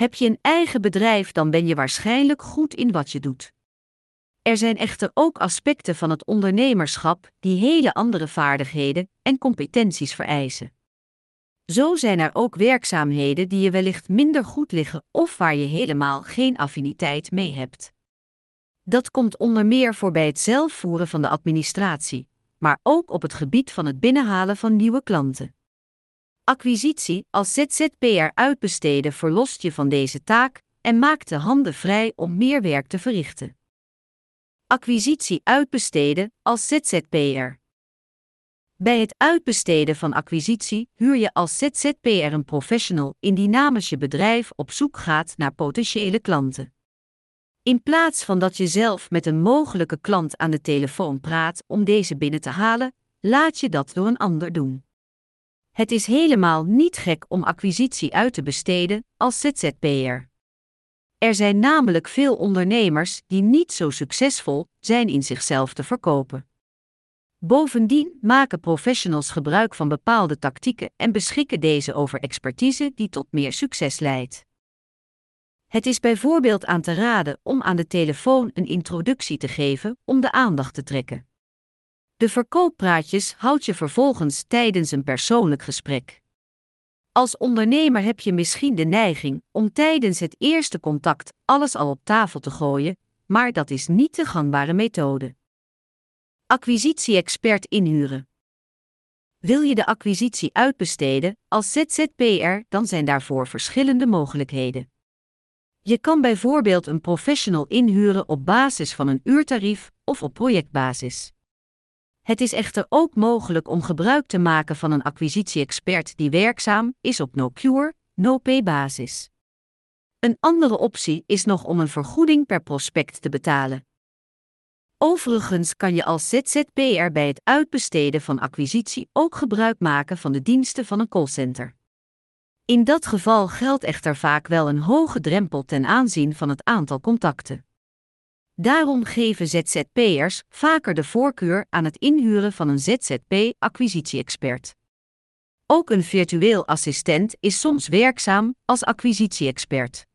Heb je een eigen bedrijf, dan ben je waarschijnlijk goed in wat je doet. Er zijn echter ook aspecten van het ondernemerschap die hele andere vaardigheden en competenties vereisen. Zo zijn er ook werkzaamheden die je wellicht minder goed liggen of waar je helemaal geen affiniteit mee hebt. Dat komt onder meer voor bij het zelf voeren van de administratie, maar ook op het gebied van het binnenhalen van nieuwe klanten. Acquisitie als ZZP'er uitbesteden verlost je van deze taak en maakt de handen vrij om meer werk te verrichten. Acquisitie uitbesteden als ZZP'er. Bij het uitbesteden van acquisitie huur je als ZZP'er een professional in die namens je bedrijf op zoek gaat naar potentiële klanten. In plaats van dat je zelf met een mogelijke klant aan de telefoon praat om deze binnen te halen, laat je dat door een ander doen. Het is helemaal niet gek om acquisitie uit te besteden als ZZP'er. Er zijn namelijk veel ondernemers die niet zo succesvol zijn in zichzelf te verkopen. Bovendien maken professionals gebruik van bepaalde tactieken en beschikken deze over expertise die tot meer succes leidt. Het is bijvoorbeeld aan te raden om aan de telefoon een introductie te geven om de aandacht te trekken. De verkooppraatjes houd je vervolgens tijdens een persoonlijk gesprek. Als ondernemer heb je misschien de neiging om tijdens het eerste contact alles al op tafel te gooien, maar dat is niet de gangbare methode. Acquisitie-expert inhuren. Wil je de acquisitie uitbesteden als ZZP'er, dan zijn daarvoor verschillende mogelijkheden. Je kan bijvoorbeeld een professional inhuren op basis van een uurtarief of op projectbasis. Het is echter ook mogelijk om gebruik te maken van een acquisitie-expert die werkzaam is op no-cure, no-pay basis. Een andere optie is nog om een vergoeding per prospect te betalen. Overigens kan je als ZZP'er bij het uitbesteden van acquisitie ook gebruik maken van de diensten van een callcenter. In dat geval geldt echter vaak wel een hoge drempel ten aanzien van het aantal contacten. Daarom geven ZZP'ers vaker de voorkeur aan het inhuren van een ZZP-acquisitie-expert. Ook een virtueel assistent is soms werkzaam als acquisitie-expert.